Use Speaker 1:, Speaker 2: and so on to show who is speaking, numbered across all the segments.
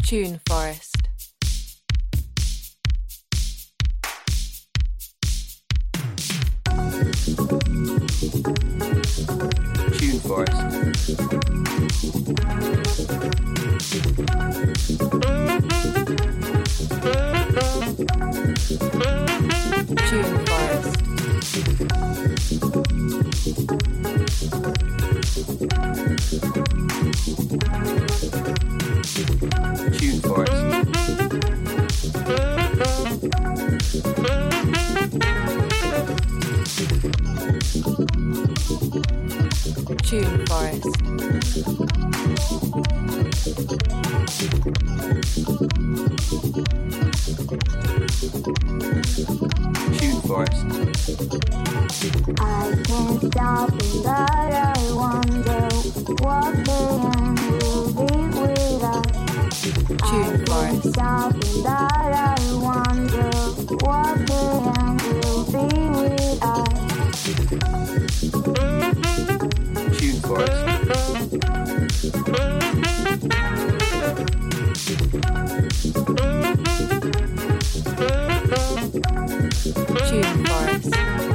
Speaker 1: Tune Forest. Tune Forest. Tune Forest. Tune Forest. Tune Forest. Tune Forest.
Speaker 2: I can't stop and that I wonder what the end will be with us.
Speaker 1: Tune Forest.
Speaker 2: Stop and that I wonder what the end will be with us.
Speaker 1: Tune Forest. Tune Forest.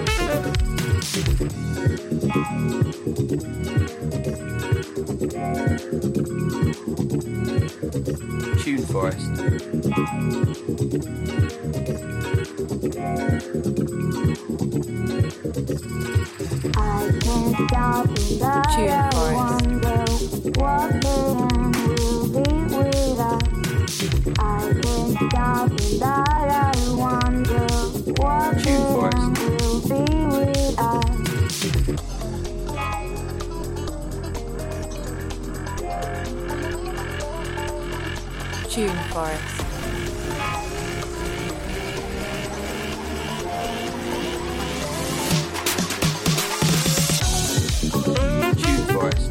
Speaker 1: Tune Forest.
Speaker 2: I can't stop and that
Speaker 1: Tune
Speaker 2: I
Speaker 1: Forest.
Speaker 2: wonder what the end will be with us. I can't stop and that I wonder what the
Speaker 1: Tune Forest.
Speaker 2: end will be with us.
Speaker 1: Tune Forest. Tune Forest.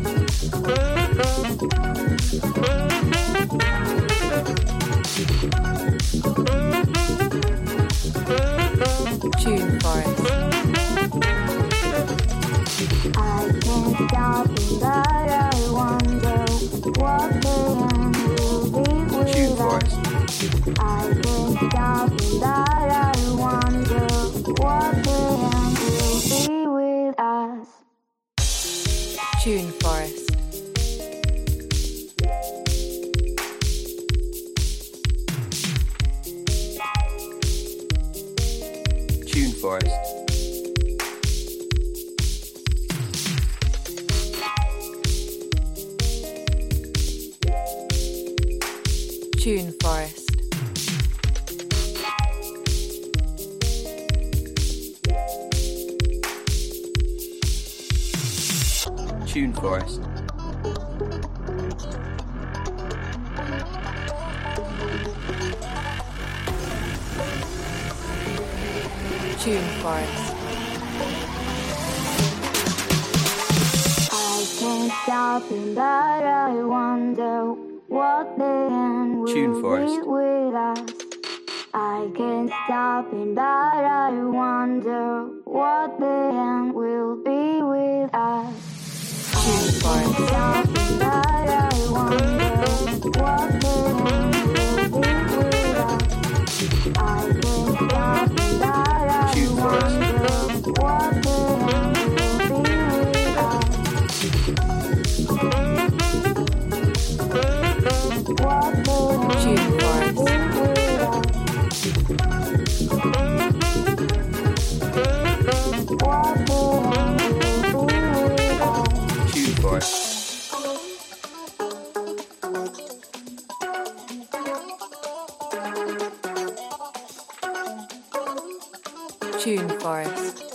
Speaker 1: Tune Forest.
Speaker 2: I can't stop and that I wonder what the end will be
Speaker 1: Tune
Speaker 2: with
Speaker 1: Forest.
Speaker 2: us. I can't stop and that I wonder what the end will be with us.
Speaker 1: Tune Forest. Tune Forest. Tune Forest. Tune Forest. Tune Forest.
Speaker 2: I can't stop and that I wonder what the end
Speaker 1: Tune
Speaker 2: will
Speaker 1: Forest.
Speaker 2: be with us. I can't stop and that I wonder what the end will be with us.
Speaker 1: Tune Forest.
Speaker 2: Stop and that I wonder what the end will be with us. I can't stop and that I
Speaker 1: Tune Forest.
Speaker 2: wonder what the end will be with us. What the
Speaker 1: Tune
Speaker 2: end
Speaker 1: Forest.
Speaker 2: will be with us. What the end will be with us.
Speaker 1: Tune Forest. Tune Forest.